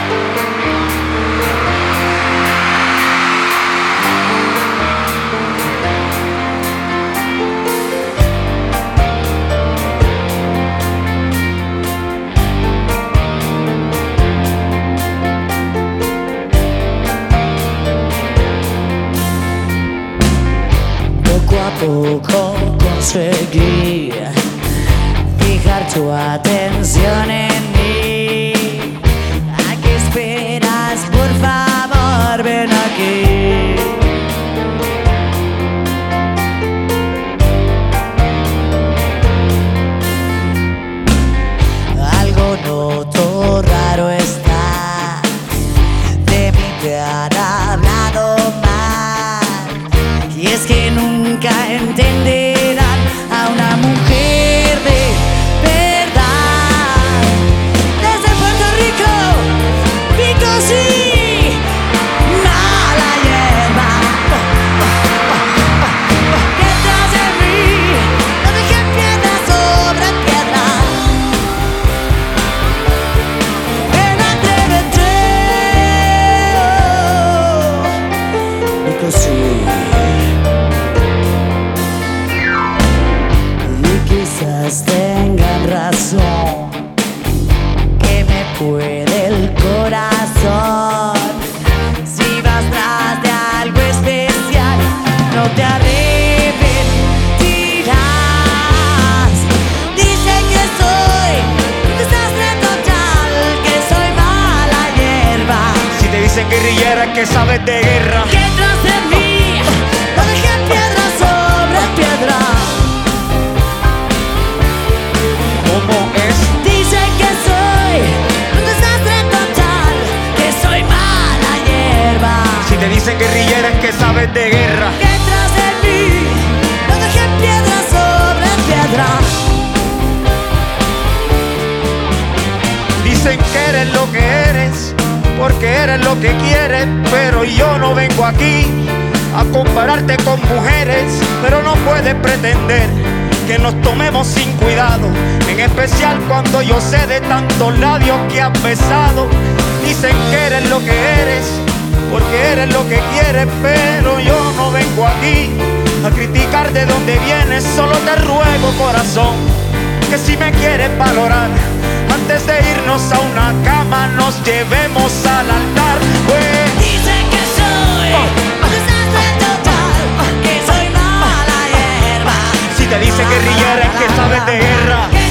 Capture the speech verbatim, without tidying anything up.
Poco conseguí fijar tu atención en mí. ¿A qué esperas? Por favor, ven aquí. Algo noto raro está, de mí te han hablado mal, y es que nunca entenderán a una mujer de verdad. Desde Puerto Rico, Pico sí, mala hierba. Detrás de mí, no dejen piedra sobre piedra. Ven, atrévete, Pico sí. Quizás tengan razón, que me puede el corazón. Si vas tras de algo especial, no te arrepentirás. Dicen que soy un desastre total, que soy mala hierba. Si te dicen guerrillera es que sabes de guerra. Que tras de mí no dejen piedra sobre piedra. ¿Cómo es? Dicen que soy un desastre total, que soy mala hierba. Si te dicen guerrillera es que sabes de guerra. Que tras de mí no dejen piedra sobre piedra. Dicen que eres lo que eres, porque eres lo que quieres. Pero yo no vengo aquí a compararte con mujeres. Pero no puedes pretender que nos tomemos sin cuidado, en especial cuando yo sé de tantos labios que has besado. Dicen que eres lo que eres, porque eres lo que quieres. Pero yo no vengo aquí a criticar de dónde vienes. Solo te ruego, corazón, que si me quieres valorar, antes de irnos a una cama nos llevemos al altar. Pues Dicen que soy un desastre total, que soy mala hierba. si te dicen guerrillera es que sabes de guerra.